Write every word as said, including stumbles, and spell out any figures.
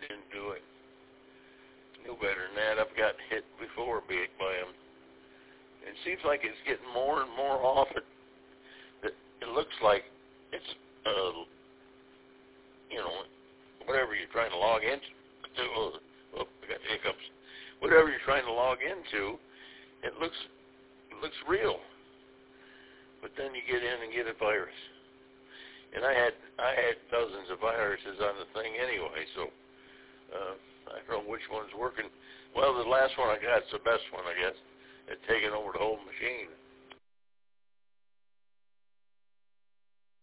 didn't do it. No better than that. I've gotten hit before big by them. It seems like it's getting more and more often. That it looks like it's, uh, you know, whatever you're trying to log into. Oh, oh, I got hiccups. Whatever you're trying to log into, it looks it looks real. But then you get in and get a virus. And I had I had dozens of viruses on the thing anyway, so uh, I don't know which one's working. Well, the last one I got is the best one, I guess. It's taken over the whole machine.